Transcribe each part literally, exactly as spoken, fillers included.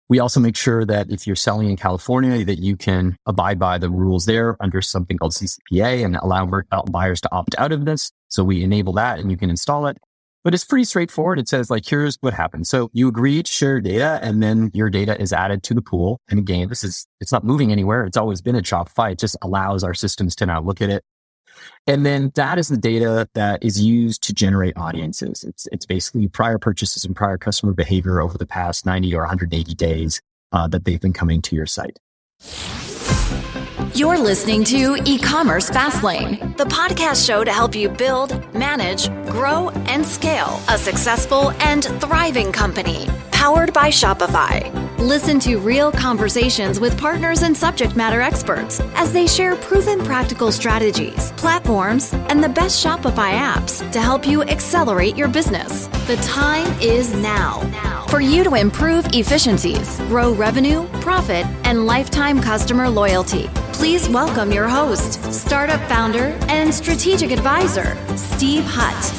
We also make sure that if you're selling in California, that you can abide by the rules there under something called C C P A and allow mer- buyers to opt out of this. So we enable that and you can install it. But it's pretty straightforward. It says like, here's what happens. So you agree to share data and then your data is added to the pool. And again, this is, it's not moving anywhere. It's always been at Shopify. It just allows our systems to now look at it. And then that is the data that is used to generate audiences. It's it's basically prior purchases and prior customer behavior over the past ninety or one hundred eighty days uh, that they've been coming to your site. You're listening to E-commerce Fastlane, the podcast show to help you build, manage, grow, and scale a successful and thriving company. Powered by Shopify. Listen to real conversations with partners and subject matter experts as they share proven practical strategies, platforms, and the best Shopify apps to help you accelerate your business. The time is now for you to improve efficiencies, grow revenue, profit, and lifetime customer loyalty. Please welcome your host, startup founder and strategic advisor, Steve Hutt.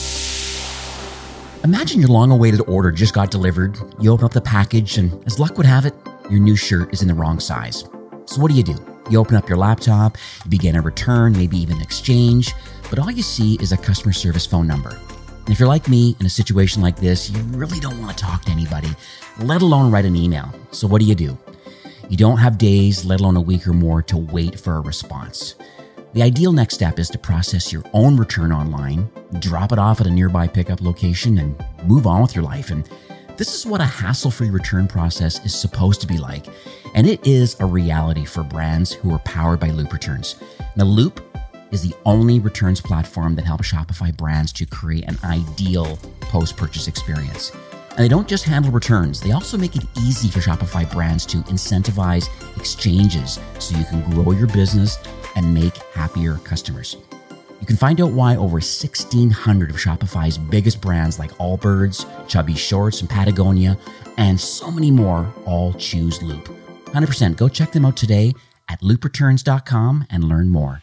Imagine your long-awaited order just got delivered. You open up the package and, as luck would have it, your new shirt is in the wrong size. So what do you do? You open up your laptop, you begin a return, maybe even an exchange, but all you see is a customer service phone number. And if you're like me in a situation like this, you really don't want to talk to anybody, let alone write an email. So what do you do? You don't have days, let alone a week or more, to wait for a response. The ideal next step is to process your own return online, drop it off at a nearby pickup location, and move on with your life. And this is what a hassle-free return process is supposed to be like. And it is a reality for brands who are powered by Loop Returns. Now, Loop is the only returns platform that helps Shopify brands to create an ideal post-purchase experience. And they don't just handle returns, they also make it easy for Shopify brands to incentivize exchanges so you can grow your business and make happier customers. You can find out why over sixteen hundred of Shopify's biggest brands like Allbirds, Chubby Shorts, and Patagonia, and so many more all choose Loop. one hundred percent go check them out today at loop returns dot com and learn more.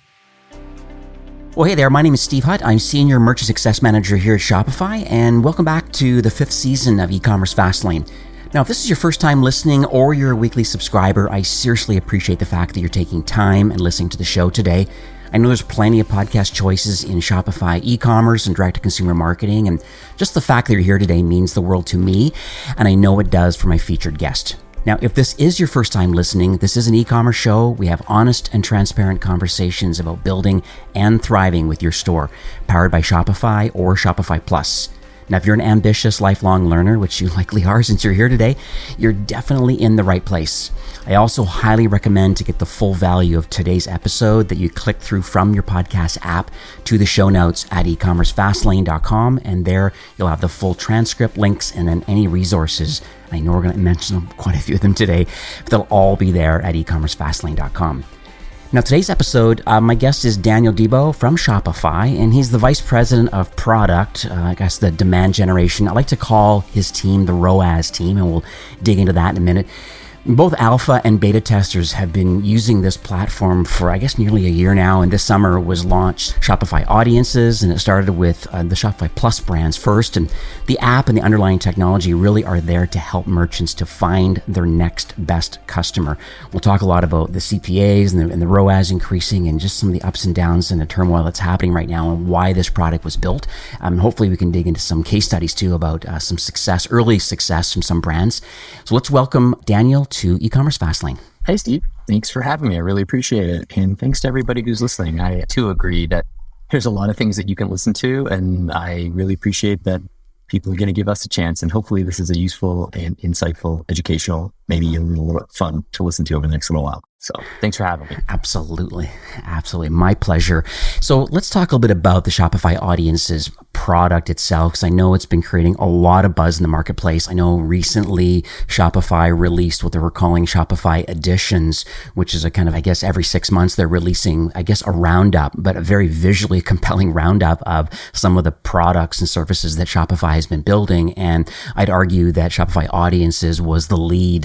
Well, hey there, my name is Steve Hutt. I'm Senior Merchant Success Manager here at Shopify, and welcome back to the fifth season of E-commerce Fastlane. Now, if this is your first time listening or you're a weekly subscriber, I seriously appreciate the fact that you're taking time and listening to the show today. I know there's plenty of podcast choices in Shopify e-commerce and direct-to-consumer marketing, and just the fact that you're here today means the world to me, and I know it does for my featured guest. Now, if this is your first time listening, this is an e-commerce show. We have honest and transparent conversations about building and thriving with your store, powered by Shopify or Shopify Plus. Now, if you're an ambitious lifelong learner, which you likely are since you're here today, you're definitely in the right place. I also highly recommend, to get the full value of today's episode, that you click through from your podcast app to the show notes at e commerce fastlane dot com, and there you'll have the full transcript, links, and then any resources. I know we're going to mention quite a few of them today, but they'll all be there at e commerce fastlane dot com. Now, today's episode, uh, my guest is Daniel Debo from Shopify, and he's the Vice President of Product, uh, I guess the demand generation. I like to call his team the R O A S team, and we'll dig into that in a minute. Both alpha and beta testers have been using this platform for, I guess, nearly a year now, and this summer was launched Shopify Audiences, and it started with uh, the Shopify Plus brands first, and the app and the underlying technology really are there to help merchants to find their next best customer. We'll talk a lot about the C P As and the, and the R O A S increasing, and just some of the ups and downs and the turmoil that's happening right now, and why this product was built. Um, hopefully we can dig into some case studies too about uh, some success, early success from some brands. So let's welcome Daniel to E-commerce Fastlane. Hey, Steve. Thanks for having me. I really appreciate it. And thanks to everybody who's listening. I too agree that there's a lot of things that you can listen to, and I really appreciate that people are going to give us a chance. And hopefully this is a useful and insightful, educational, maybe a little fun to listen to over the next little while. So thanks for having me. Absolutely. Absolutely. My pleasure. So let's talk a little bit about the Shopify Audiences product itself, because I know it's been creating a lot of buzz in the marketplace. I know recently Shopify released what they were calling Shopify Editions, which is a kind of, I guess, every six months they're releasing, I guess, a roundup, but a very visually compelling roundup of some of the products and services that Shopify has been building. And I'd argue that Shopify Audiences was the lead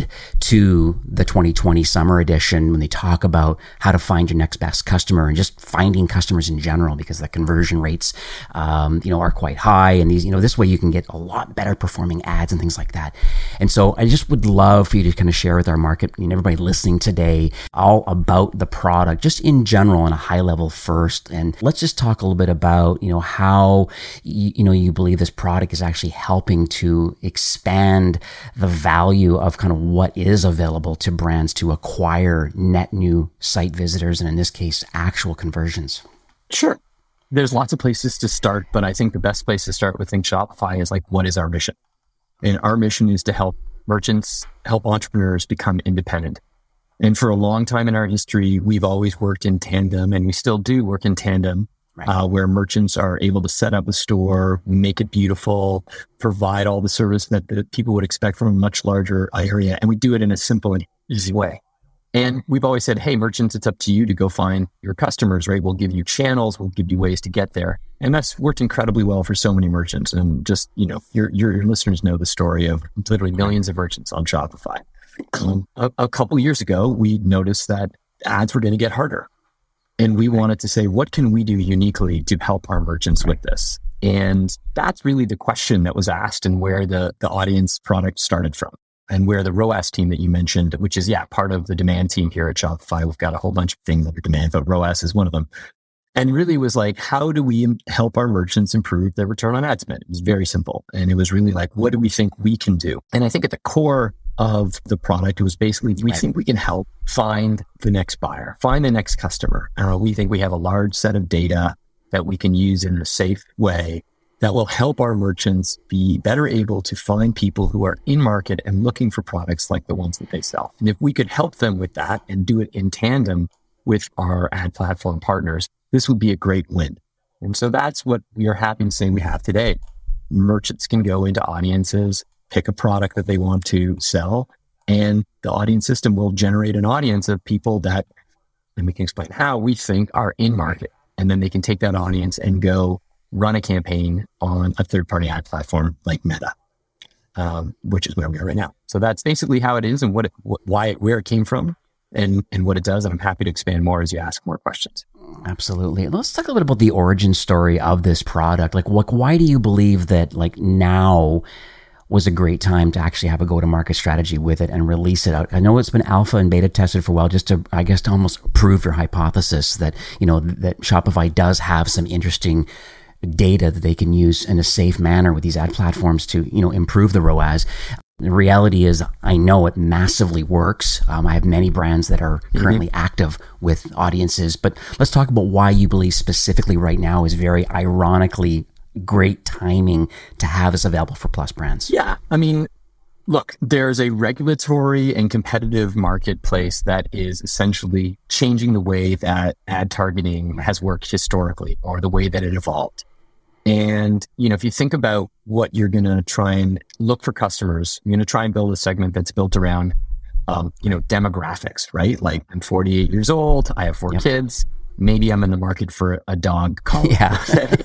to the twenty twenty summer edition when they talk about how to find your next best customer and just finding customers in general, because the conversion rates, um, you know, are quite high. And these, you know, this way you can get a lot better performing ads and things like that. And so I just would love for you to kind of share with our market and everybody listening today all about the product, just in general on a high level first. And let's just talk a little bit about, you know, how, you, you know, you believe this product is actually helping to expand the value of kind of what is available to brands to acquire net new site visitors, and in this case, actual conversions. Sure. There's lots of places to start, but I think the best place to start with Think Shopify is like, what is our mission? And our mission is to help merchants, help entrepreneurs become independent. And for a long time in our history, we've always worked in tandem, and we still do work in tandem. Right. Uh, where merchants are able to set up a store, make it beautiful, provide all the service that the people would expect from a much larger area. And we do it in a simple and easy way. And we've always said, hey, merchants, it's up to you to go find your customers, right? We'll give you channels, we'll give you ways to get there. And that's worked incredibly well for so many merchants. And just, you know, your, your, your listeners know the story of literally millions of merchants on Shopify. Um, a, a couple of years ago, we noticed that ads were going to get harder. And we wanted to say, what can we do uniquely to help our merchants with this? And that's really the question that was asked, and where the, the audience product started from, and where the R O A S team that you mentioned, which is, yeah, part of the demand team here at Shopify. We've got a whole bunch of things under demand, but R O A S is one of them. And really was like, how do we help our merchants improve their return on ad spend? It was very simple. And it was really like, what do we think we can do? And I think at the core of the product, it was basically, we think we can help find the next buyer, find the next customer. Uh, we think we have a large set of data that we can use in a safe way that will help our merchants be better able to find people who are in market and looking for products like the ones that they sell. And if we could help them with that and do it in tandem with our ad platform partners, this would be a great win. And so that's what we are happy to say we have today. Merchants can go into audiences, pick a product that they want to sell, and the audience system will generate an audience of people that, and we can explain how we think are in market. And then they can take that audience and go run a campaign on a third-party ad platform like Meta, um, which is where we are right now. So that's basically how it is, and what, it, wh- why, it, where it came from, and and what it does. And I'm happy to expand more as you ask more questions. Absolutely. Let's talk a little bit about the origin story of this product. Like, what? Why do you believe that, like, now was a great time to actually have a go-to-market strategy with it and release it out? I know it's been alpha and beta tested for a while, just to, I guess, to almost prove your hypothesis that, you know, that Shopify does have some interesting data that they can use in a safe manner with these ad platforms to, you know, improve the R O A S. The reality is, I know it massively works. Um, I have many brands that are currently mm-hmm. active with audiences, but let's talk about why you believe specifically right now is very ironically great timing to have this available for Plus brands. Yeah. I mean, look, there's a regulatory and competitive marketplace that is essentially changing the way that ad targeting has worked historically, or the way that it evolved. And, you know, if you think about what you're going to try and look for customers, you're going to try and build a segment that's built around, um, you know, demographics, right? Like, I'm forty-eight years old, I have four yep. kids. Maybe I'm in the market for a dog collar, yeah.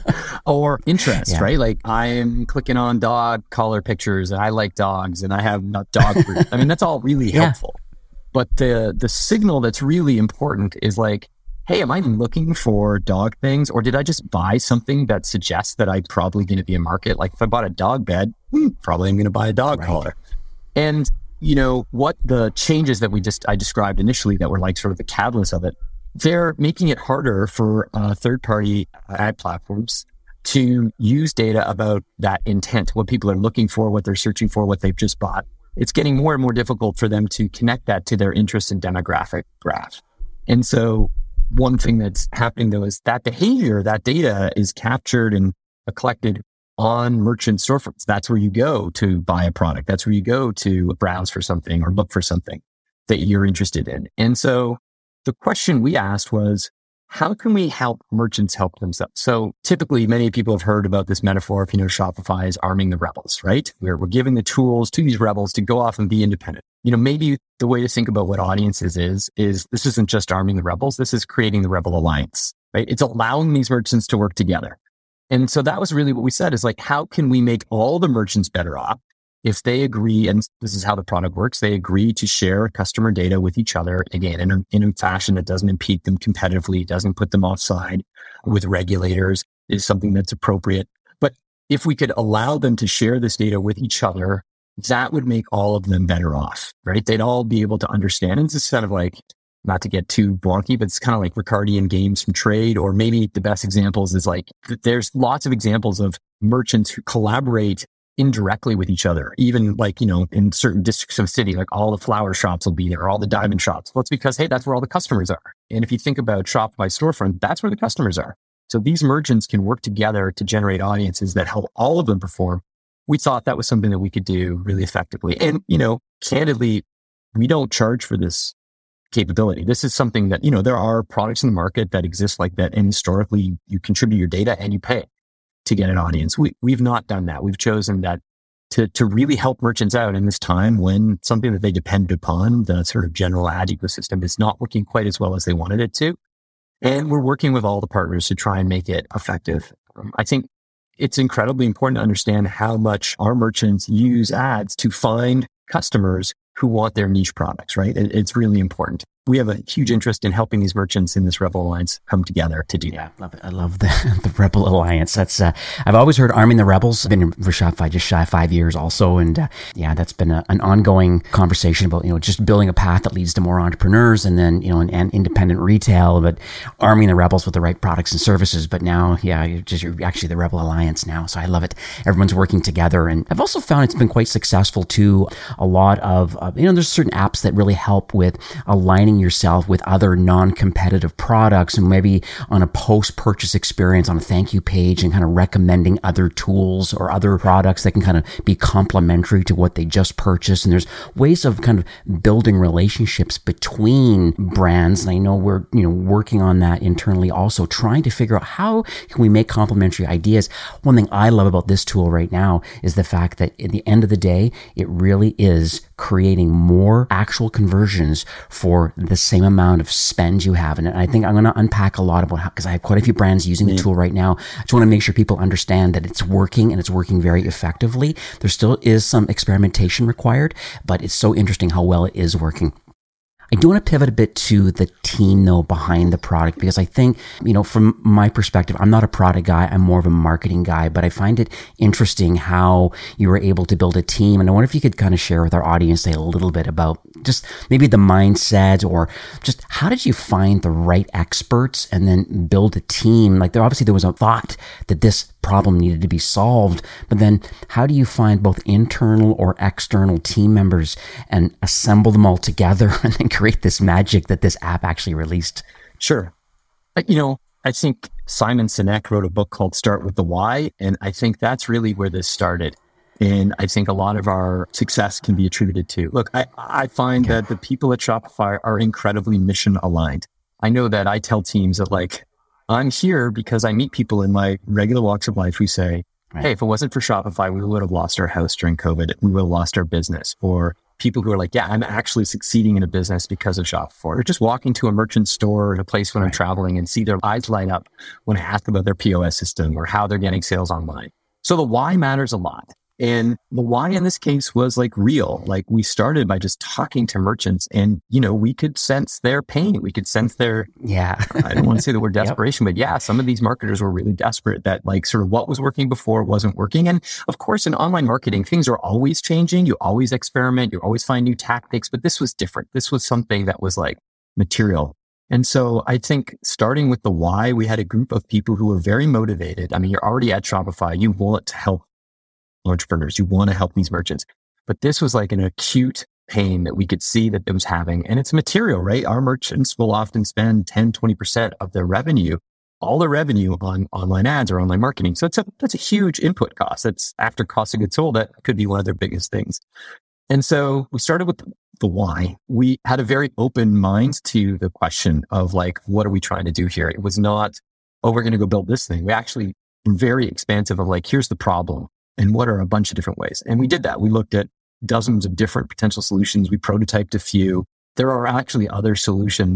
or interest, yeah. right? Like, I'm clicking on dog collar pictures, and I like dogs, and I have not dog food. I mean, that's all really yeah. helpful. But the the signal that's really important is like, hey, am I looking for dog things, or did I just buy something that suggests that I'm probably going to be in market? Like, if I bought a dog bed, hmm, probably I'm going to buy a dog right. collar. And, you know, what the changes that we just I described initially that were like sort of the catalyst of it, they're making it harder for uh, third-party ad platforms to use data about that intent, what people are looking for, what they're searching for, what they've just bought. It's getting more and more difficult for them to connect that to their interest and demographic graph. And so one thing that's happening, though, is that behavior, that data is captured and collected on merchant storefronts. That's where you go to buy a product. That's where you go to browse for something or look for something that you're interested in. And so the question we asked was, how can we help merchants help themselves? So typically, many people have heard about this metaphor. If you know, Shopify is arming the rebels, right? Where we're giving the tools to these rebels to go off and be independent. You know, maybe the way to think about what audiences is, is this isn't just arming the rebels. This is creating the Rebel Alliance, right? It's allowing these merchants to work together. And so that was really what we said is like, how can we make all the merchants better off? if they agree, and this is how the product works, they agree to share customer data with each other, again, in a, in a fashion that doesn't impede them competitively, doesn't put them offside with regulators, is something that's appropriate. But if we could allow them to share this data with each other, that would make all of them better off, right? They'd all be able to understand. And it's just kind of like, not to get too wonky, but it's kind of like Ricardian games from trade, or maybe the best examples is like, there's lots of examples of merchants who collaborate indirectly with each other, even like, you know, in certain districts of the city, like all the flower shops will be there, all the diamond shops. Well, it's because, hey, that's where all the customers are. And if you think about Shopify storefront, that's where the customers are. So these merchants can work together to generate audiences that help all of them perform. We thought that was something that we could do really effectively. And, you know, candidly, we don't charge for this capability. This is something that, you know, there are products in the market that exist like that. And historically, you contribute your data and you pay to get an audience. We, we've not done that. We've chosen that to, to really help merchants out in this time when something that they depend upon, the sort of general ad ecosystem, is not working quite as well as they wanted it to. And we're working with all the partners to try and make it effective. Um, I think it's incredibly important to understand how much our merchants use ads to find customers who want their niche products, right? It, it's really important. We have a huge interest in helping these merchants in this Rebel Alliance come together to do that. I love it. I love the, the Rebel Alliance. That's uh, I've always heard arming the rebels. I've been for Shopify just shy of five years also. And uh, yeah, that's been a, an ongoing conversation about, you know, just building a path that leads to more entrepreneurs and then, you know, and, and independent retail, but arming the rebels with the right products and services. But now, yeah, you're just you're actually the Rebel Alliance now. So I love it. Everyone's working together. And I've also found it's been quite successful too. A lot of, uh, you know, there's certain apps that really help with aligning yourself with other non-competitive products, and maybe on a post-purchase experience on a thank you page, and kind of recommending other tools or other products that can kind of be complementary to what they just purchased. And there's ways of kind of building relationships between brands. And I know we're, you know, working on that internally also, trying to figure out how can we make complementary ideas. One thing I love about this tool right now is the fact that at the end of the day, it really is creating more actual conversions for the same amount of spend you have. And I think I'm going to unpack a lot about how, because I have quite a few brands using the tool right now. I just want to make sure people understand that it's working and it's working very effectively. There still is some experimentation required, but it's so interesting how well it is working. I do want to pivot a bit to the team though behind the product, because I think, you know, from my perspective, I'm not a product guy. I'm more of a marketing guy, but I find it interesting how you were able to build a team. And I wonder if you could kind of share with our audience say a little bit about just maybe the mindset, or just how did you find the right experts and then build a team? Like there, obviously there was a thought that this problem needed to be solved, but then how do you find both internal or external team members and assemble them all together and then create this magic that this app actually released? Sure. You know, I think Simon Sinek wrote a book called Start with the Why, and I think that's really where this started. And I think a lot of our success can be attributed to, look, I, I find okay. that the people at Shopify are incredibly mission aligned. I know that I tell teams that, like, I'm here because I meet people in my regular walks of life who say, right. hey, if it wasn't for Shopify, we would have lost our house during COVID. We would have lost our business. Or people who are like, yeah, I'm actually succeeding in a business because of Shopify. Or just walking to a merchant store at a place when right. I'm traveling and see their eyes light up when I ask about their P O S system or how they're getting sales online. So the why matters a lot. And the why in this case was like real. Like we started by just talking to merchants and, you know, we could sense their pain. We could sense their, yeah, I don't want to say the word desperation, yep. but yeah, some of these marketers were really desperate that like sort of what was working before wasn't working. And of course, in online marketing, things are always changing. You always experiment. You always find new tactics, but this was different. This was something that was like material. And so I think starting with the why, we had a group of people who were very motivated. I mean, you're already at Shopify. You want to help entrepreneurs. You want to help these merchants. But this was like an acute pain that we could see that it was having. And it's material, right? Our merchants will often spend ten, twenty percent of their revenue, all their revenue on online ads or online marketing. So it's a, that's a huge input cost. That's after cost of goods sold. That could be one of their biggest things. And so we started with the why. We had a very open mind to the question of like, what are we trying to do here? It was not, oh, we're going to go build this thing. We actually were very expansive of like, here's the problem. And what are a bunch of different ways? And we did that. We looked at dozens of different potential solutions. We prototyped a few. There are actually other solutions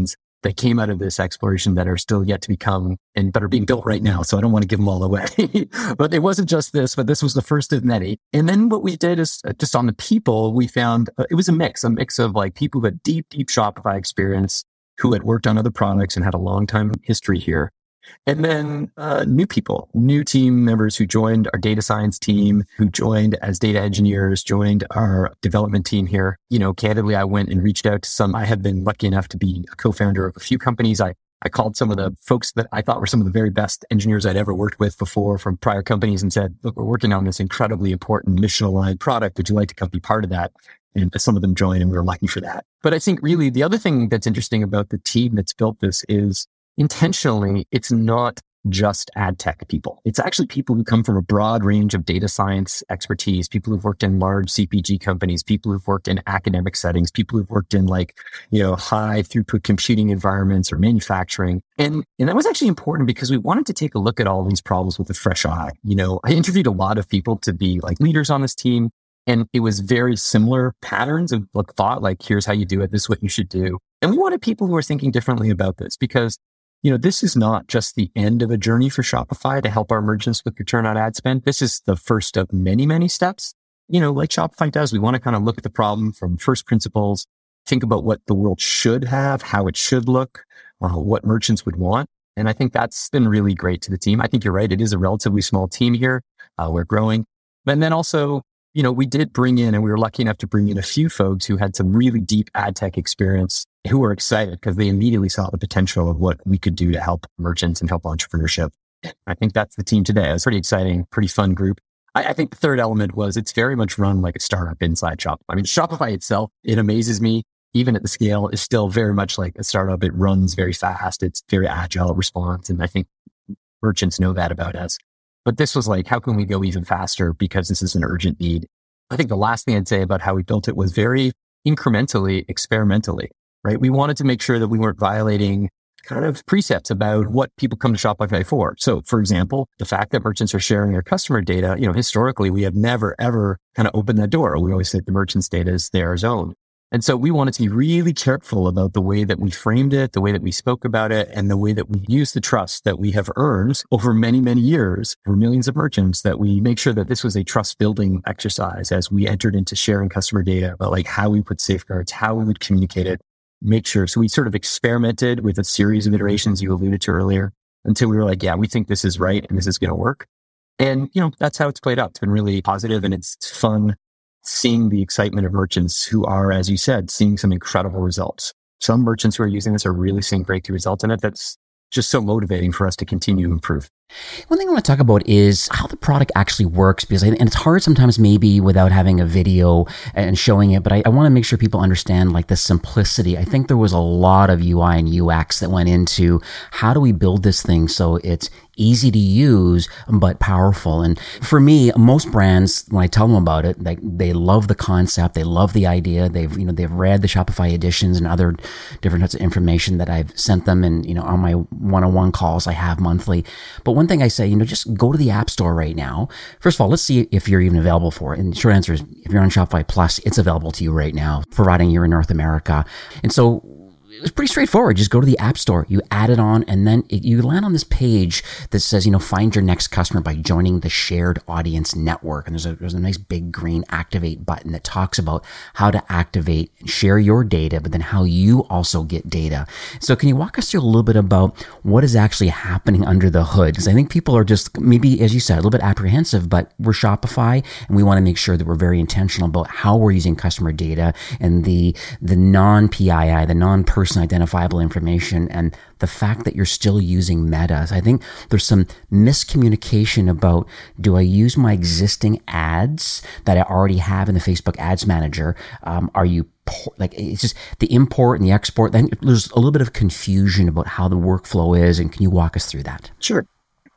that came out of this exploration that are still yet to become and that are being built right now. So I don't want to give them all away. But it wasn't just this, but this was the first of many. And then what we did is uh, just on the people, we found uh, it was a mix, a mix of like people who had deep, deep Shopify experience, who had worked on other products and had a long time history here. And then uh, new people, new team members who joined our data science team, who joined as data engineers, joined our development team here. You know, candidly, I went and reached out to some. I have been lucky enough to be a co-founder of a few companies. I, I called some of the folks that I thought were some of the very best engineers I'd ever worked with before from prior companies and said, look, we're working on this incredibly important mission-aligned product. Would you like to come be part of that? And some of them joined, and we were lucky for that. But I think really the other thing that's interesting about the team that's built this is intentionally, it's not just ad tech people. It's actually people who come from a broad range of data science expertise, people who've worked in large C P G companies, people who've worked in academic settings, people who've worked in like, you know, high throughput computing environments or manufacturing. And, and that was actually important because we wanted to take a look at all these problems with a fresh eye. You know, I interviewed a lot of people to be like leaders on this team, and it was very similar patterns of like thought, like, here's how you do it. This is what you should do. And we wanted people who are thinking differently about this because you know, this is not just the end of a journey for Shopify to help our merchants with return on ad spend. This is the first of many, many steps. You know, like Shopify does, we want to kind of look at the problem from first principles, think about what the world should have, how it should look, uh, what merchants would want. And I think that's been really great to the team. I think you're right. It is a relatively small team here. Uh, we're growing. And then also, you know, we did bring in, and we were lucky enough to bring in a few folks who had some really deep ad tech experience, who were excited because they immediately saw the potential of what we could do to help merchants and help entrepreneurship. I think that's the team today. It's pretty exciting, pretty fun group. I, I think the third element was it's very much run like a startup inside Shopify. I mean, Shopify itself, it amazes me, even at the scale, is still very much like a startup. It runs very fast. It's very agile response. And I think merchants know that about us. But this was like, how can we go even faster because this is an urgent need? I think the last thing I'd say about how we built it was very incrementally, experimentally, right? We wanted to make sure that we weren't violating kind of precepts about what people come to Shopify for. So for example, the fact that merchants are sharing their customer data, you know, historically, we have never, ever kind of opened that door. We always say the merchant's data is theirs own. And so we wanted to be really careful about the way that we framed it, the way that we spoke about it, and the way that we use the trust that we have earned over many, many years for millions of merchants, that we make sure that this was a trust building exercise as we entered into sharing customer data about like how we put safeguards, how we would communicate it, make sure. So we sort of experimented with a series of iterations you alluded to earlier until we were like, yeah, we think this is right and this is going to work. And, you know, that's how it's played out. It's been really positive and it's fun seeing the excitement of merchants who are, as you said, seeing some incredible results. Some merchants who are using this are really seeing breakthrough results in it. That's just so motivating for us to continue to improve. One thing I want to talk about is how the product actually works, because I, and it's hard sometimes maybe without having a video and showing it, but I, I want to make sure people understand like the simplicity. I think there was a lot of U I and U X that went into how do we build this thing so it's easy to use, but powerful. And for me, most brands, when I tell them about it, like they love the concept, they love the idea. They've, you know, they've read the Shopify editions and other different types of information that I've sent them and, you know, on my one-on-one calls I have monthly. But one thing I say, you know, just go to the App Store right now. First of all, let's see if you're even available for it. And the short answer is if you're on Shopify Plus, it's available to you right now, providing you're in North America. And so it was pretty straightforward. Just go to the App Store, you add it on, and then it, you land on this page that says, you know, find your next customer by joining the Shared Audience Network. And there's a, there's a nice big green activate button that talks about how to activate and share your data, but then how you also get data. So can you walk us through a little bit about what is actually happening under the hood? Because I think people are just maybe, as you said, a little bit apprehensive, but we're Shopify and we want to make sure that we're very intentional about how we're using customer data and the, the non-P I I, the non-person identifiable information, and the fact that you're still using Meta. I think there's some miscommunication about, do I use my existing ads that I already have in the Facebook Ads Manager? Um, are you like, it's just the import and the export. Then there's a little bit of confusion about how the workflow is. And can you walk us through that? Sure.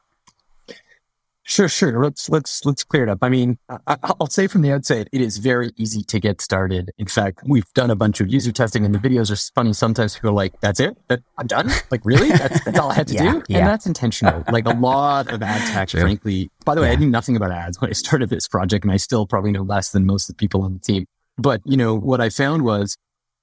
Sure, sure. Let's let's let's clear it up. I mean, I, I'll say from the outset, it is very easy to get started. In fact, we've done a bunch of user testing, and the videos are funny. Sometimes people are like, "That's it? That I'm done? Like, really? That's, that's all I had to yeah, do?" Yeah. And that's intentional. Like a lot of ad tech, sure. frankly. By the way, yeah. I knew nothing about ads when I started this project, and I still probably know less than most of the people on the team. But you know, what I found was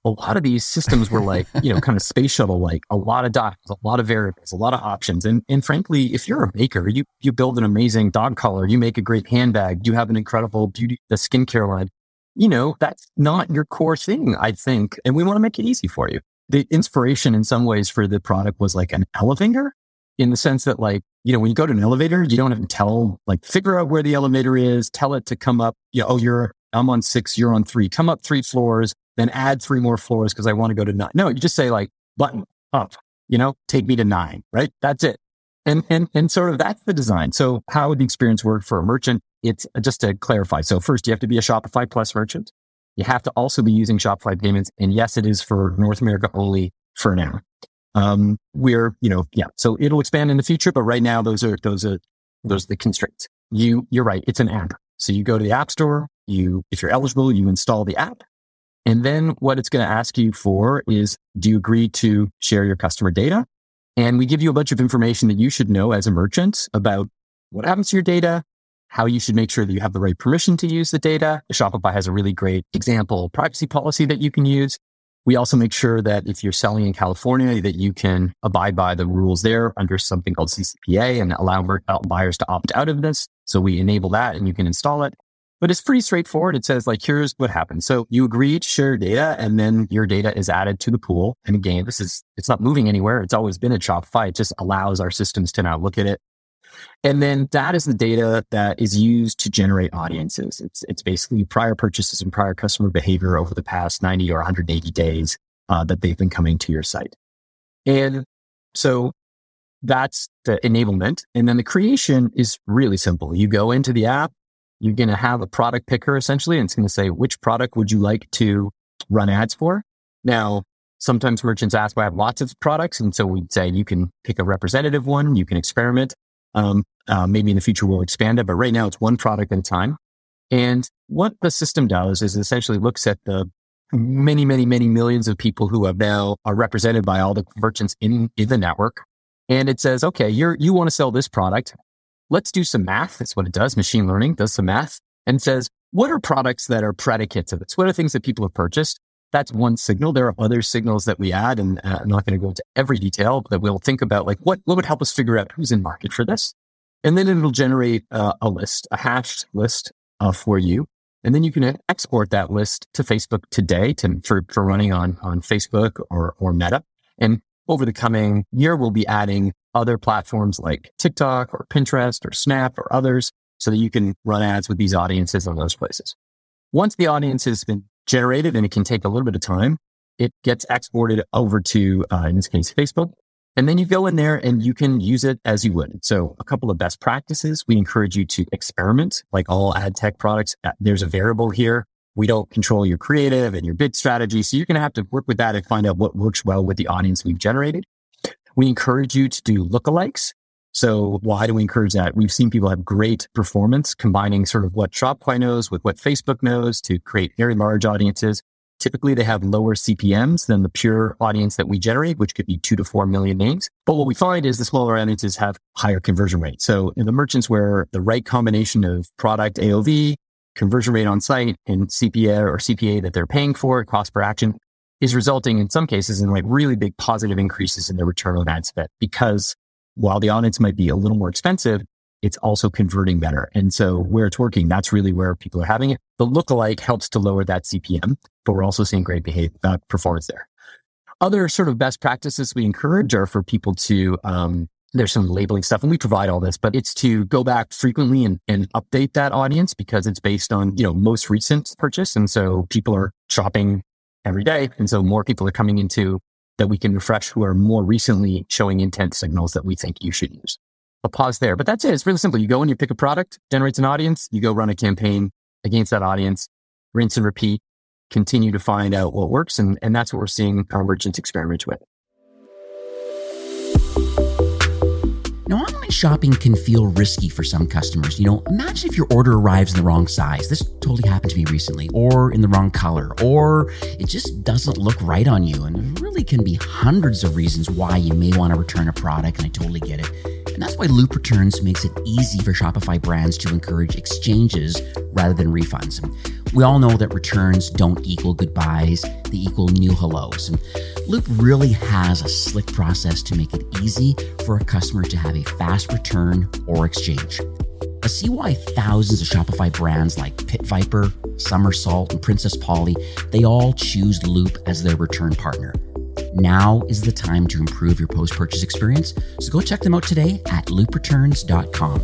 a lot of these systems were like, you know, kind of space shuttle, like a lot of dials, a lot of variables, a lot of options. And and frankly, if you're a maker, you you build an amazing dog collar, you make a great handbag, you have an incredible beauty, the skincare line, you know, that's not your core thing, I think. And we want to make it easy for you. The inspiration in some ways for the product was like an elevator, in the sense that, like, you know, when you go to an elevator, you don't have to tell, like, figure out where the elevator is, tell it to come up, you know, oh, you're, I'm on six, you're on three, come up three floors, then add three more floors because I want to go to nine. No, you just say, like, button up, you know, take me to nine, right? That's it. And, and, and sort of that's the design. So how would the experience work for a merchant? It's just to clarify. So first, you have to be a Shopify Plus merchant. You have to also be using Shopify payments. And yes, it is for North America only for now. Um, we're, you know, yeah, so it'll expand in the future, but right now those are, those are, those are the constraints. You, you're right. It's an app. So you go to the App Store, you, if you're eligible, you install the app. And then what it's going to ask you for is, do you agree to share your customer data? And we give you a bunch of information that you should know as a merchant about what happens to your data, how you should make sure that you have the right permission to use the data. Shopify has a really great example privacy policy that you can use. We also make sure that if you're selling in California, that you can abide by the rules there under something called C C P A and allow buyers to opt out of this. So we enable that and you can install it. But it's pretty straightforward. It says, like, here's what happens. So you agree to share data, and then your data is added to the pool. And again, this is, it's not moving anywhere. It's always been at Shopify. It just allows our systems to now look at it. And then that is the data that is used to generate audiences. It's it's basically prior purchases and prior customer behavior over the past ninety or one hundred eighty days uh, that they've been coming to your site. And so that's the enablement. And then the creation is really simple. You go into the app, you're going to have a product picker essentially, and it's going to say, which product would you like to run ads for? Now, sometimes merchants ask, well, I have lots of products. And so we'd say, you can pick a representative one, you can experiment. Um, uh, maybe in the future we'll expand it, but right now it's one product at a time. And what the system does is essentially looks at the many, many, many millions of people who have now are represented by all the merchants in, in the network. And it says, okay, you're, you want to sell this product. Let's do some math. That's what it does. Machine learning does some math and says, what are products that are predicates of this? What are things that people have purchased? That's one signal. There are other signals that we add, and uh, I'm not going to go into every detail, but we'll think about, like, what, what would help us figure out who's in market for this. And then it'll generate uh, a list, a hashed list uh, for you. And then you can export that list to Facebook today to, for, for running on, on Facebook or, or Meta. And over the coming year, we'll be adding other platforms like TikTok or Pinterest or Snap or others so that you can run ads with these audiences on those places. Once the audience has been generated, and it can take a little bit of time, it gets exported over to, uh, in this case, Facebook. And then you go in there and you can use it as you would. So a couple of best practices. We encourage you to experiment, like all ad tech products. There's a variable here. We don't control your creative and your bid strategy. So you're going to have to work with that and find out what works well with the audience we've generated. We encourage you to do lookalikes. So why do we encourage that? We've seen people have great performance combining sort of what Shopify knows with what Facebook knows to create very large audiences. Typically, they have lower C P Ms than the pure audience that we generate, which could be two to four million names. But what we find is the smaller audiences have higher conversion rates. So in the merchants where the right combination of product A O V, conversion rate on site, and C P A or C P A that they're paying for, cost per action, is resulting in some cases in like really big positive increases in their return on ad spend, because while the audience might be a little more expensive, it's also converting better. And so where it's working, that's really where people are having it. The lookalike helps to lower that C P M, but we're also seeing great behavior, uh, performance there. Other sort of best practices we encourage are for people to, um, there's some labeling stuff, and we provide all this, but it's to go back frequently and, and update that audience because it's based on, you know, most recent purchase. And so people are shopping every day. And so more people are coming into that we can refresh who are more recently showing intent signals that we think you should use. I'll pause there, but that's it. It's really simple. You go and you pick a product, generates an audience, you go run a campaign against that audience, rinse and repeat, continue to find out what works. And, and that's what we're seeing our merchants experiment with. Now, online shopping can feel risky for some customers. You know, imagine if your order arrives in the wrong size. This totally happened to me recently, or in the wrong color, or it just doesn't look right on you. And there really can be hundreds of reasons why you may want to return a product, and I totally get it. And that's why Loop Returns makes it easy for Shopify brands to encourage exchanges rather than refunds. We all know that returns don't equal goodbyes, they equal new hellos. And Loop really has a slick process to make it easy for a customer to have a fast return or exchange. I see why thousands of Shopify brands like Pit Viper, Somersault, and Princess Polly, they all choose Loop as their return partner. Now is the time to improve your post-purchase experience, so go check them out today at loop returns dot com.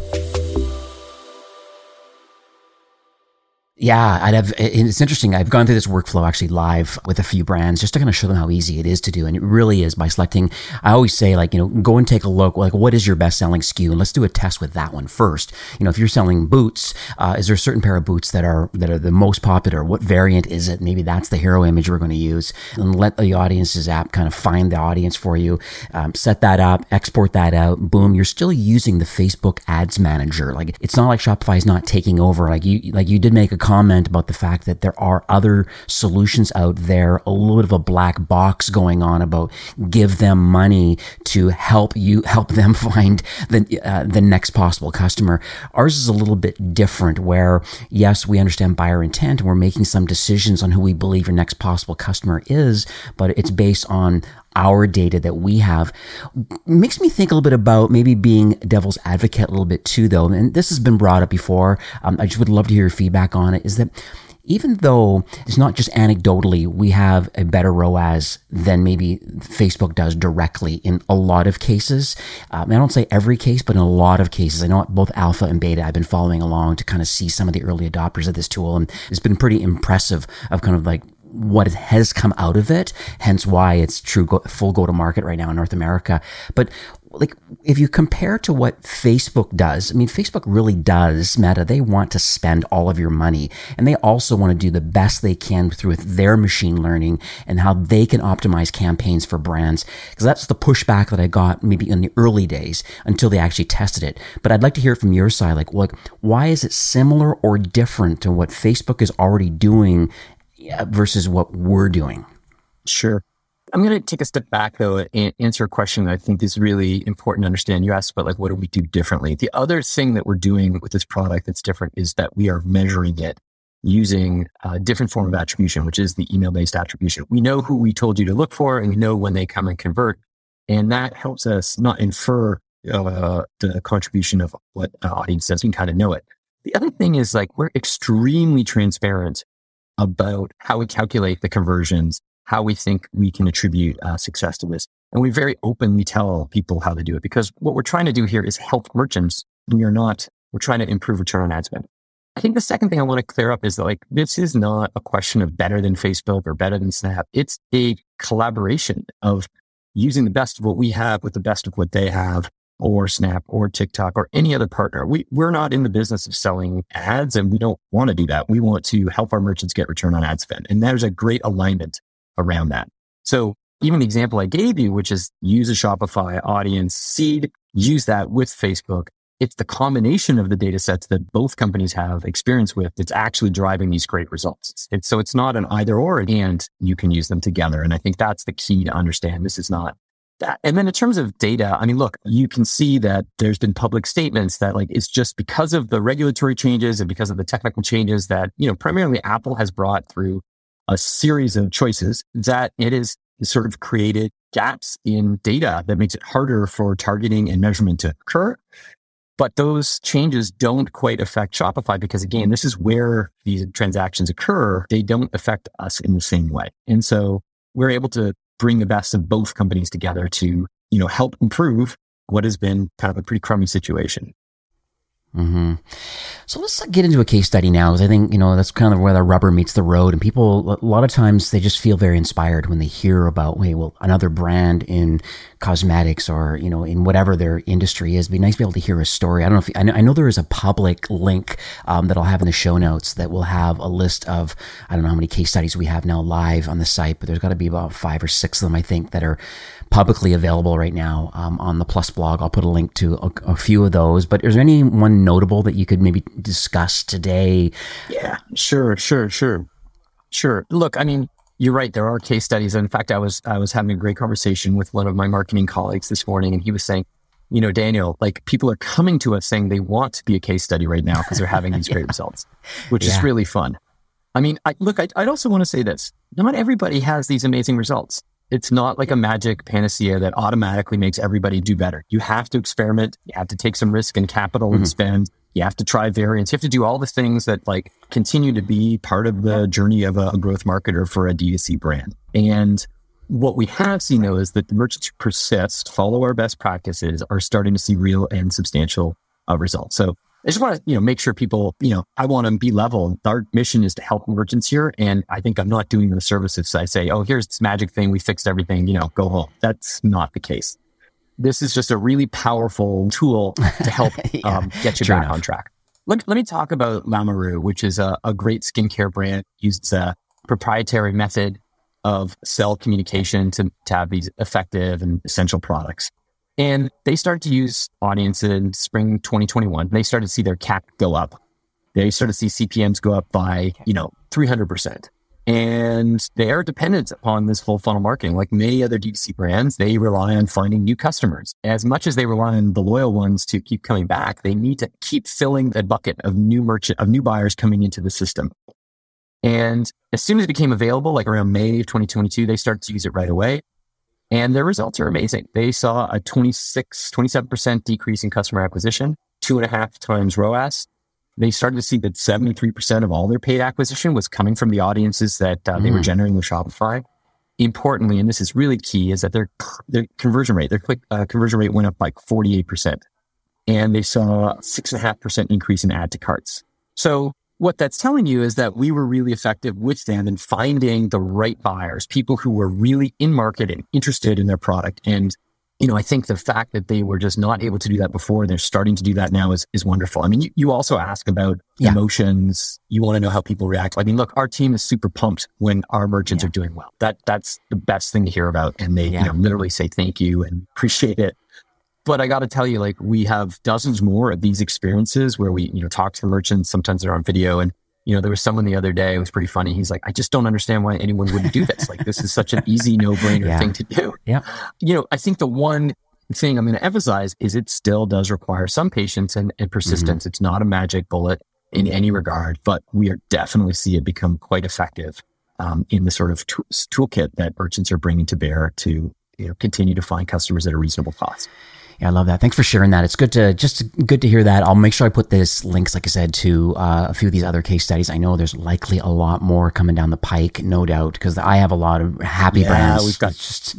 Yeah, I'd have, it's interesting. I've gone through this workflow actually live with a few brands just to kind of show them how easy it is to do. And it really is by selecting, I always say like, you know, go and take a look, like what is your best selling S K U? And let's do a test with that one first. You know, if you're selling boots, uh, is there a certain pair of boots that are, that are the most popular? What variant is it? Maybe that's the hero image we're going to use, and let the audiences app kind of find the audience for you. Um, set that up, export that out. Boom. You're still using the Facebook ads manager. Like it's not like Shopify is not taking over. Like you, like you did make a comment about the fact that there are other solutions out there, a little bit of a black box going on about give them money to help you, help them find the, uh, the next possible customer. Ours is a little bit different where, yes, we understand buyer intent and we're making some decisions on who we believe your next possible customer is, but it's based on our data that we have. Makes me think a little bit about maybe being devil's advocate a little bit too, though. And this has been brought up before. Um, I just would love to hear your feedback on it. Is that even though it's not just anecdotally, we have a better R O A S than maybe Facebook does directly in a lot of cases. Um, I don't say every case, but in a lot of cases. I know both alpha and beta, I've been following along to kind of see some of the early adopters of this tool. And it's been pretty impressive of kind of like what has come out of it, hence why it's true go, full go-to-market right now in North America. But like, if you compare to what Facebook does, I mean, Facebook really does, Meta, they want to spend all of your money, and they also want to do the best they can through their machine learning and how they can optimize campaigns for brands. Because that's the pushback that I got maybe in the early days until they actually tested it. But I'd like to hear it from your side. Like, like why is it similar or different to what Facebook is already doing versus what we're doing? Sure. I'm going to take a step back though and answer a question that I think is really important to understand. You asked about like, what do we do differently? The other thing that we're doing with this product that's different is that we are measuring it using a different form of attribution, which is the email-based attribution. We know who we told you to look for, and we know when they come and convert. And that helps us not infer uh, the contribution of what uh, audience says. We can kind of know it. The other thing is like, we're extremely transparent about how we calculate the conversions, how we think we can attribute uh, success to this. And we very openly tell people how to do it, because what we're trying to do here is help merchants. We are not, we're trying to improve return on ad spend. I think the second thing I want to clear up is that like, this is not a question of better than Facebook or better than Snap. It's a collaboration of using the best of what we have with the best of what they have, or Snap or TikTok or any other partner. We, we're not in the business of selling ads, and we don't want to do that. We want to help our merchants get return on ad spend. And there's a great alignment around that. So even the example I gave you, which is use a Shopify audience seed, use that with Facebook. It's the combination of the data sets that both companies have experience with that's actually driving these great results. It's, it's, so it's not an either or, and you can use them together. And I think that's the key to understand. This is not that. And then in terms of data, I mean, look, you can see that there's been public statements that like, it's just because of the regulatory changes and because of the technical changes that, you know, primarily Apple has brought through a series of choices, that it is sort of created gaps in data that makes it harder for targeting and measurement to occur. But those changes don't quite affect Shopify because, again, this is where these transactions occur. They don't affect us in the same way. And so we're able to bring the best of both companies together to, you know, help improve what has been kind of a pretty crummy situation. Mm-hmm. So let's get into a case study now, because I think, you know, that's kind of where the rubber meets the road. And people, a lot of times they just feel very inspired when they hear about, hey, well, another brand in cosmetics or, you know, in whatever their industry is. It'd be nice to be able to hear a story. I don't know if, I know, I know there is a public link um, that I'll have in the show notes that will have a list of, I don't know how many case studies we have now live on the site, but there's got to be about five or six of them, I think, that are publicly available right now um, on the Plus blog. I'll put a link to a, a few of those, but is there any one notable that you could maybe discuss today? Yeah, sure, sure, sure, sure. Look, I mean, you're right. There are case studies. In fact, I was I was having a great conversation with one of my marketing colleagues this morning, and he was saying, you know, Daniel, like people are coming to us saying they want to be a case study right now because they're having these great yeah. results, which yeah. is really fun. I mean, I, look, I, I'd also want to say this. Not everybody has these amazing results. It's not like a magic panacea that automatically makes everybody do better. You have to experiment. You have to take some risk and capital mm-hmm. and spend. You have to try variants. You have to do all the things that like continue to be part of the journey of a, a growth marketer for a D two C brand. And what we have seen though is that the merchants who persist, follow our best practices, are starting to see real and substantial uh, results. So I just want to, you know, make sure people, you know, I want to be level. Our mission is to help merchants here. And I think I'm not doing them a service if I say, oh, here's this magic thing. We fixed everything, you know, go home. That's not the case. This is just a really powerful tool to help yeah, um, get you back enough. on track. Let, let me talk about Lamoureux, which is a, a great skincare brand, uses a proprietary method of cell communication to, to have these effective and essential products. And they started to use audience in spring twenty twenty-one. They started to see their C A C go up. They started to see C P Ms go up by, you know, three hundred percent. And they are dependent upon this full funnel marketing. Like many other D two C brands, they rely on finding new customers. As much as they rely on the loyal ones to keep coming back, they need to keep filling that bucket of new merchant, of new buyers coming into the system. And as soon as it became available, like around May of twenty twenty-two, they started to use it right away. And their results are amazing. They saw a twenty-six, twenty-seven percent decrease in customer acquisition, two and a half times R O A S. They started to see that seventy-three percent of all their paid acquisition was coming from the audiences that uh, mm. they were generating with Shopify. Importantly, and this is really key, is that their, their conversion rate, their click uh, conversion rate went up by forty-eight percent. And they saw a six and a half percent increase in add to carts. So what that's telling you is that we were really effective with them in finding the right buyers, people who were really in market and interested in their product. And, you know, I think the fact that they were just not able to do that before, and they're starting to do that now is, is wonderful. I mean, you, you also ask about yeah. emotions. You want to know how people react. I mean, look, our team is super pumped when our merchants yeah. are doing well. That That's the best thing to hear about. And they, yeah. you know, literally say thank you and appreciate it. But I got to tell you, like, we have dozens more of these experiences where we, you know, talk to the merchants. Sometimes they're on video. And, you know, there was someone the other day, it was pretty funny. He's like, I just don't understand why anyone wouldn't do this. Like, this is such an easy, no-brainer yeah. thing to do. Yeah. You know, I think the one thing I'm going to emphasize is it still does require some patience and, and persistence. Mm-hmm. It's not a magic bullet in any regard, but we are definitely see it become quite effective um, in the sort of t- toolkit that merchants are bringing to bear to, you know, continue to find customers at a reasonable cost. Yeah, I love that. Thanks for sharing that. It's good to just good to hear that. I'll make sure I put this links, like I said, to uh, a few of these other case studies. I know there's likely a lot more coming down the pike, no doubt, because I have a lot of happy yeah, brands. Yeah, we've got just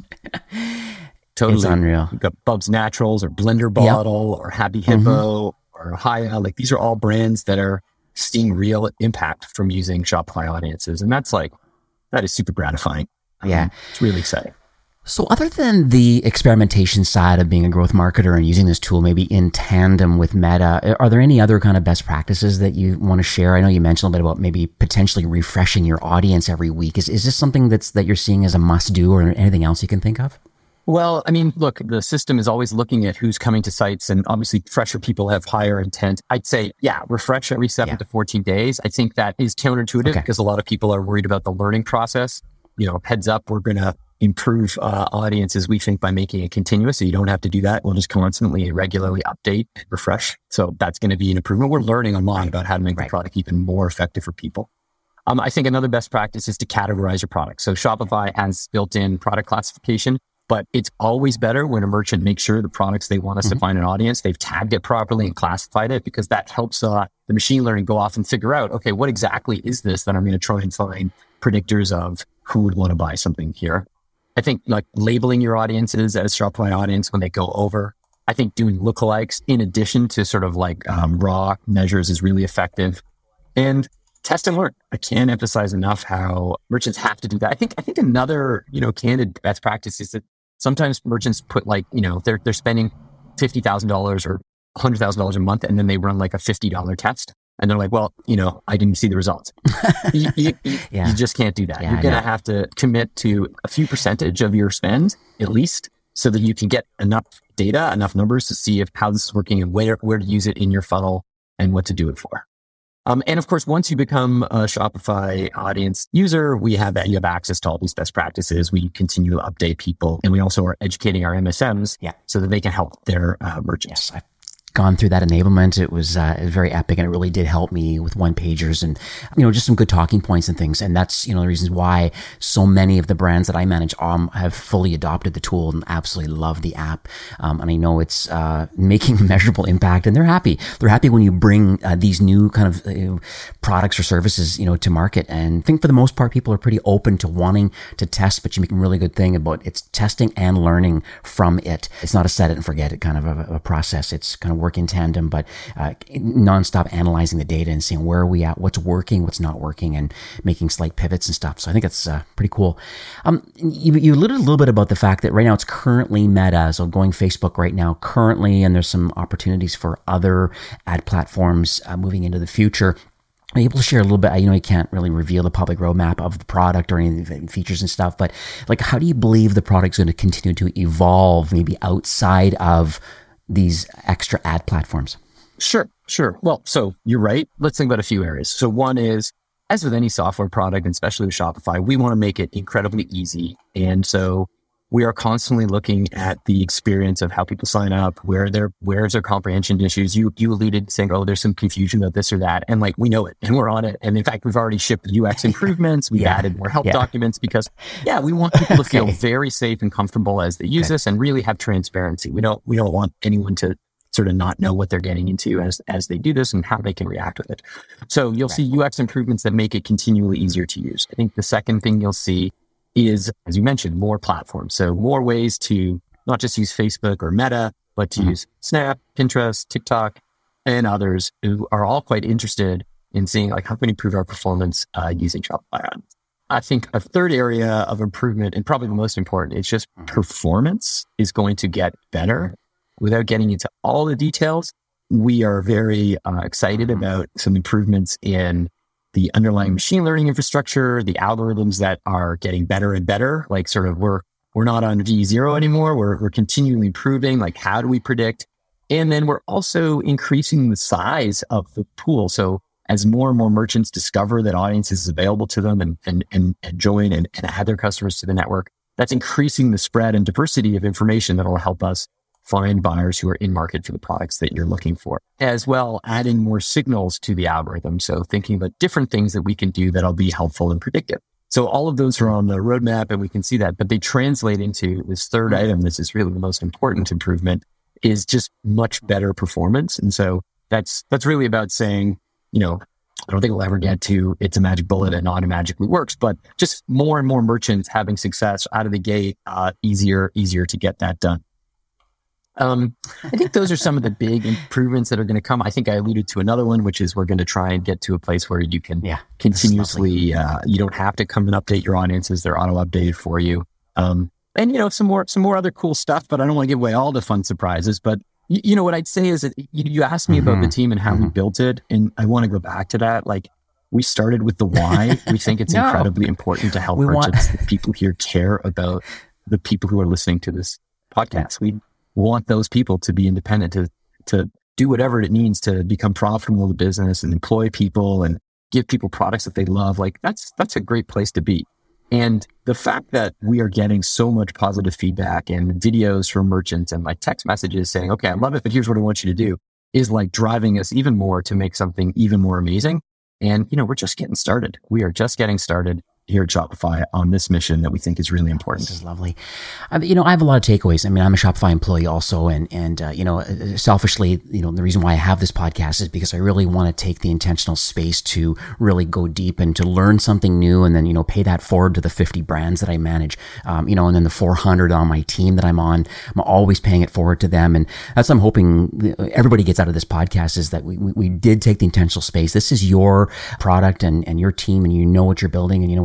totally it's unreal. We've got Bubs Naturals or Blender Bottle yep. or Happy Hippo mm-hmm. or Haya. Like these are all brands that are seeing real impact from using Shopify audiences, and that's like that is super gratifying. Yeah, um, it's really exciting. So other than the experimentation side of being a growth marketer and using this tool maybe in tandem with Meta, are there any other kind of best practices that you want to share? I know you mentioned a bit about maybe potentially refreshing your audience every week. Is is this something that's that you're seeing as a must-do, or anything else you can think of? Well, I mean, look, the system is always looking at who's coming to sites, and obviously fresher people have higher intent. I'd say, yeah, refresh every seven yeah. to fourteen days. I think that is counterintuitive okay. because a lot of people are worried about the learning process. You know, heads up, we're going to improve uh, audiences, we think, by making it continuous. So you don't have to do that. We'll just constantly, regularly update and refresh. So that's going to be an improvement. We're learning online about how to make right. the product even more effective for people. Um, I think another best practice is to categorize your product. So Shopify has built-in product classification, but it's always better when a merchant makes sure the products they want us mm-hmm. to find an audience, they've tagged it properly and classified it, because that helps uh, the machine learning go off and figure out, okay, what exactly is this that I'm going to try and find predictors of who would want to buy something here. I think like labeling your audiences as Shopify audience when they go over. I think doing lookalikes in addition to sort of like um, raw measures is really effective. And test and learn. I can't emphasize enough how merchants have to do that. I think I think another, you know, candid best practice is that sometimes merchants put like, you know, they're they're spending fifty thousand dollars or one hundred thousand dollars a month, and then they run like a fifty dollars test. And they're like, well, you know, I didn't see the results. you, you, you, yeah. you just can't do that. Yeah, You're going to have to commit to a few percentage of your spend, at least, so that you can get enough data, enough numbers to see if how this is working and where, where to use it in your funnel and what to do it for. Um, and of course, once you become a Shopify audience user, we have that you have access to all these best practices. We continue to update people, and we also are educating our M S Ms yeah. so that they can help their uh, merchants. Yes, gone through that enablement. It was uh, very epic, and it really did help me with one pagers and, you know, just some good talking points and things. And that's, you know, the reasons why so many of the brands that I manage um, have fully adopted the tool and absolutely love the app. Um, and I know it's uh, making a measurable impact, and they're happy. They're happy when you bring uh, these new kind of uh, products or services, you know, to market. And I think for the most part, people are pretty open to wanting to test, but you make a really good thing about it's testing and learning from it. It's not a set it and forget it kind of a, a process. It's kind of work in tandem, but uh, nonstop analyzing the data and seeing where are we at, what's working, what's not working, and making slight pivots and stuff. So I think that's uh, pretty cool. Um, you, you alluded a little bit about the fact that right now it's currently Meta, so going Facebook right now currently, and there's some opportunities for other ad platforms uh, moving into the future. Are you able to share a little bit? You know, you can't really reveal the public roadmap of the product or any of the features and stuff, but like, how do you believe the product's going to continue to evolve, maybe outside of these extra ad platforms? Sure, sure. Well, so you're right. Let's think about a few areas. So one is, as with any software product, and especially with Shopify, we want to make it incredibly easy. And so we are constantly looking at the experience of how people sign up, where their where's their comprehension issues. You you alluded to saying, oh, there's some confusion about this or that. And like, we know it and we're on it. And in fact, we've already shipped U X improvements. We've yeah. added more help yeah. documents because, yeah, we want people to feel okay. very safe and comfortable as they use okay. this and really have transparency. We don't we don't want anyone to sort of not know what they're getting into as as they do this and how they can react with it. So you'll right. see U X improvements that make it continually easier to use. I think the second thing you'll see is, as you mentioned, more platforms. So more ways to not just use Facebook or Meta, but to mm-hmm. use Snap, Pinterest, TikTok, and others who are all quite interested in seeing like how can we improve our performance uh, using Shopify ads. I think a third area of improvement, and probably the most important, it's just mm-hmm. performance is going to get better. Without getting into all the details, we are very uh, excited mm-hmm. about some improvements in the underlying machine learning infrastructure, the algorithms that are getting better and better. Like sort of we're, we're not on V zero anymore. We're, we're continually improving. Like, how do we predict? And then we're also increasing the size of the pool. So as more and more merchants discover that audiences is available to them and, and, and, and join and, and add their customers to the network, that's increasing the spread and diversity of information that will help us find buyers who are in market for the products that you're looking for, as well adding more signals to the algorithm. So thinking about different things that we can do that'll be helpful and predictive. So all of those are on the roadmap and we can see that, but they translate into this third item. This is really the most important improvement, is just much better performance. And so that's, that's really about saying, you know, I don't think we'll ever get to it's a magic bullet and auto magically works, but just more and more merchants having success out of the gate, uh, easier, easier to get that done. Um, I think those are some of the big improvements that are going to come. I think I alluded to another one, which is we're going to try and get to a place where you can yeah, continuously, uh, you don't have to come and update your audiences. They're auto updated for you. Um, and you know, some more, some more other cool stuff, but I don't want to give away all the fun surprises, but you, you know, what I'd say is that you, you asked me mm-hmm. about the team and how mm-hmm. we built it. And I want to go back to that. Like, we started with the why. We think it's no. incredibly important to help we merchants. Want- the people here care about the people who are listening to this podcast. We want those people to be independent, to to do whatever it means to become profitable in the business and employ people and give people products that they love. Like that's that's a great place to be. And the fact that we are getting so much positive feedback and videos from merchants and like text messages saying, okay, I love it, but here's what I want you to do, is like driving us even more to make something even more amazing. And, you know, we're just getting started. We are just getting started here at Shopify on this mission that we think is really important. This is lovely. I, you know, I have a lot of takeaways. I mean, I'm a Shopify employee also. And, and uh, you know, selfishly, you know, the reason why I have this podcast is because I really want to take the intentional space to really go deep and to learn something new and then, you know, pay that forward to the fifty brands that I manage, um, you know, and then the four hundred on my team that I'm on. I'm always paying it forward to them. And that's what I'm hoping everybody gets out of this podcast, is that we, we, we did take the intentional space. This is your product and, and your team, and you know what you're building and you know what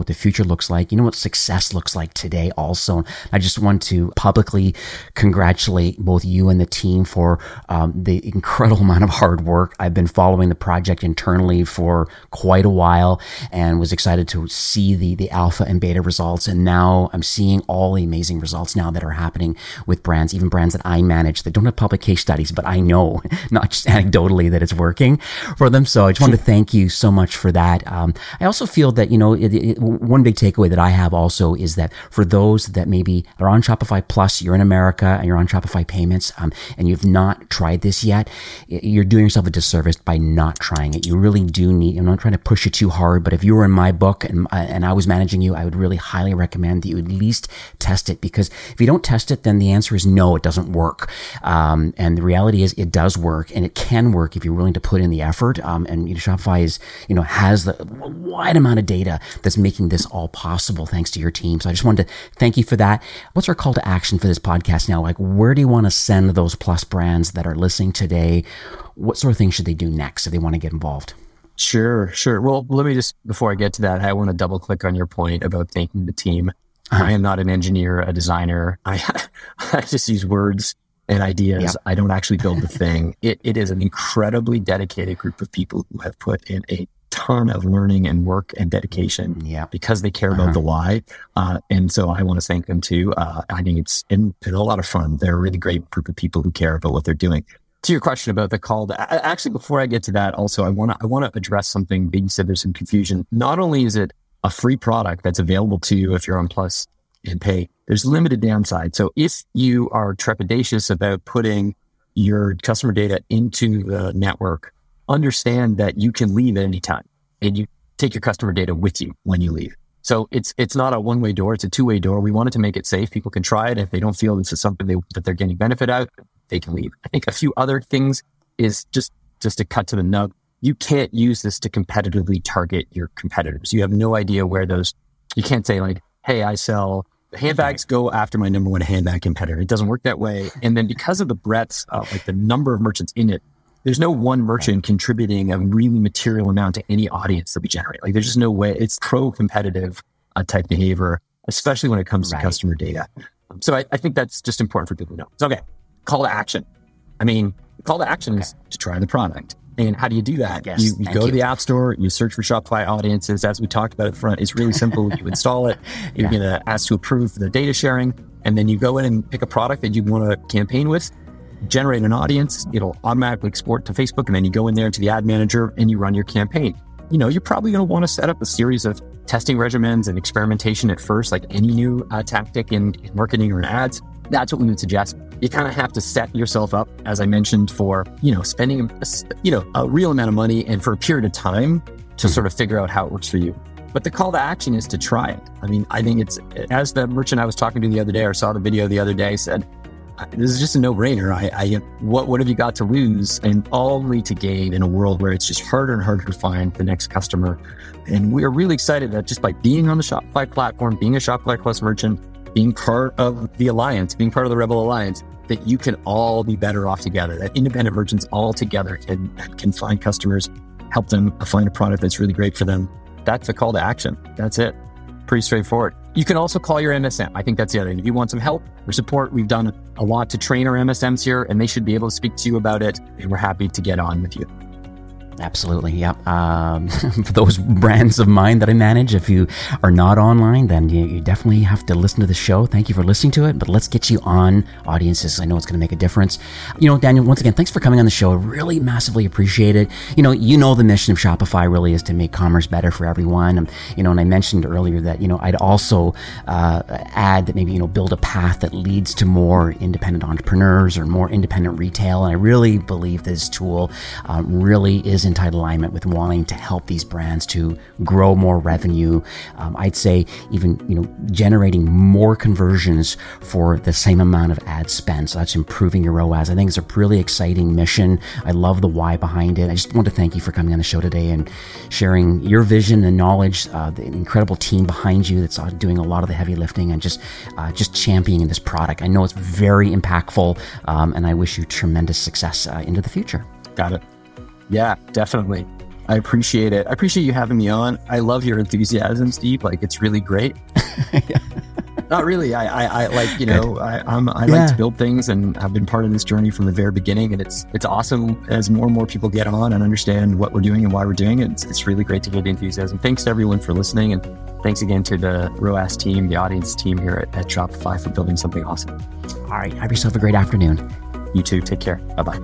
what the future looks like. You know what success looks like today also. I just want to publicly congratulate both you and the team for um, the incredible amount of hard work. I've been following the project internally for quite a while and was excited to see the, the alpha and beta results. And now I'm seeing all the amazing results now that are happening with brands, even brands that I manage that don't have public case studies, but I know, not just anecdotally, that it's working for them. So I just want to thank you so much for that. Um, I also feel that, you know, it, it, one big takeaway that I have also is that for those that maybe are on Shopify Plus, you're in America and you're on Shopify Payments, um, and you've not tried this yet, you're doing yourself a disservice by not trying it. You really do need, I'm not trying to push you too hard, but if you were in my book and, uh, and I was managing you, I would really highly recommend that you at least test it, because if you don't test it, then the answer is no, it doesn't work. Um, and the reality is it does work, and it can work if you're willing to put in the effort. Um, and you know, Shopify is, you know, has the wide amount of data that's making this all possible thanks to your team. So I just wanted to thank you for that. What's our call to action for this podcast now? Like, where do you want to send those Plus brands that are listening today? What sort of things should they do next if they want to get involved? Sure, sure. Well, let me just, before I get to that, I want to double click on your point about thanking the team. Uh-huh. I am not an engineer, a designer. I, I just use words and ideas. Yep. I don't actually build the thing. It, it is an incredibly dedicated group of people who have put in a ton of learning and work and dedication yep. because they care about uh-huh. the why. Uh, and so I want to thank them too. Uh, I think it's, it's been a lot of fun. They're a really great group of people who care about what they're doing. To your question about the call to, actually, before I get to that, also, I want to, I want to address something. You said there's some confusion. Not only is it a free product that's available to you if you're on Plus and Pay, there's limited downside. So if you are trepidatious about putting your customer data into the network, understand that you can leave at any time and you take your customer data with you when you leave. So it's it's not a one-way door, it's a two-way door. We wanted to make it safe. People can try it. If they don't feel this is something they, that they're getting benefit out, they can leave. I think a few other things is just, just to cut to the nub. You can't use this to competitively target your competitors. You have no idea where those, you can't say like, hey, I sell handbags, go after my number one handbag competitor. It doesn't work that way. And then because of the breadth of like the number of merchants in it, there's no one merchant contributing a really material amount to any audience that we generate. Like there's just no way. It's pro-competitive uh, type behavior, especially when it comes right. to customer data. Um, so I, I think that's just important for people to know. So, okay. Call to action. I mean, the call to action okay. is to try the product. And how do you do that? Yes, you you go you. to the App Store, you search for Shopify Audiences. As we talked about up front, it's really simple. You install it. You're yeah. going to ask to approve the data sharing. And then you go in and pick a product that you want to campaign with, generate an audience. It'll automatically export to Facebook. And then you go in there to the ad manager and you run your campaign. You know, you're probably going to want to set up a series of testing regimens and experimentation at first, like any new uh, tactic in, in marketing or in ads. That's what we would suggest. You kind of have to set yourself up, as I mentioned, for, you know, spending, a, you know, a real amount of money and for a period of time to sort of figure out how it works for you. But the call to action is to try it. I mean, I think it's, as the merchant I was talking to the other day or saw the video the other day said, this is just a no-brainer. I, I, what, what have you got to lose and only to gain in a world where it's just harder and harder to find the next customer? And we are really excited that just by being on the Shopify platform, being a Shopify Plus merchant, being part of the Alliance, being part of the Rebel Alliance, that you can all be better off together, that independent merchants all together can, can find customers, help them find a product that's really great for them. That's a call to action. That's it. Pretty straightforward. You can also call your M S M. I think that's the other thing. If you want some help or support, we've done a lot to train our M S Ms here, and they should be able to speak to you about it. And we're happy to get on with you. Absolutely. Yep. Um, for those brands of mine that I manage, if you are not online, then you, you definitely have to listen to the show. Thank you for listening to it, but let's get you on Audiences. I know it's going to make a difference. You know, Daniel, once again, thanks for coming on the show. I really massively appreciate it. You know, you know, the mission of Shopify really is to make commerce better for everyone. And, you know, and I mentioned earlier that, you know, I'd also uh, add that maybe, you know, build a path that leads to more independent entrepreneurs or more independent retail. And I really believe this tool um, really is in tight alignment with wanting to help these brands to grow more revenue. Um, I'd say even, you know, generating more conversions for the same amount of ad spend. So that's improving your R O A S. I think it's a really exciting mission. I love the why behind it. I just want to thank you for coming on the show today and sharing your vision and knowledge, uh, the incredible team behind you that's doing a lot of the heavy lifting and just, uh, just championing this product. I know it's very impactful, um, and I wish you tremendous success uh, into the future. Got it. Yeah, definitely. I appreciate it. I appreciate you having me on. I love your enthusiasm, Steve. Like, it's really great. Yeah. Not really. I, I, I like, you know, I, I'm, I Yeah. like to build things, and I've been part of this journey from the very beginning. And it's, it's awesome as more and more people get on and understand what we're doing and why we're doing it. It's, it's really great to hear the enthusiasm. Thanks to everyone for listening. And thanks again to the R O A S team, the audience team here at, at Shopify for building something awesome. All right. Have yourself a great afternoon. You too. Take care. Bye-bye.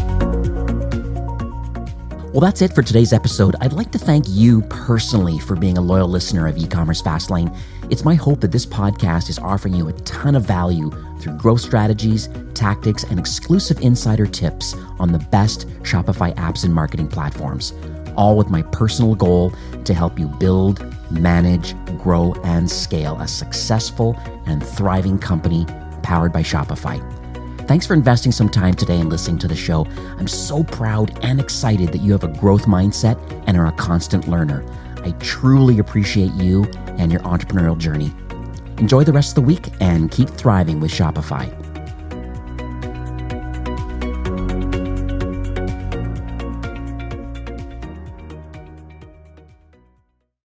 Well, that's it for today's episode. I'd like to thank you personally for being a loyal listener of E-commerce Fastlane. It's my hope that this podcast is offering you a ton of value through growth strategies, tactics, and exclusive insider tips on the best Shopify apps and marketing platforms, all with my personal goal to help you build, manage, grow, and scale a successful and thriving company powered by Shopify. Thanks for investing some time today and listening to the show. I'm so proud and excited that you have a growth mindset and are a constant learner. I truly appreciate you and your entrepreneurial journey. Enjoy the rest of the week and keep thriving with Shopify.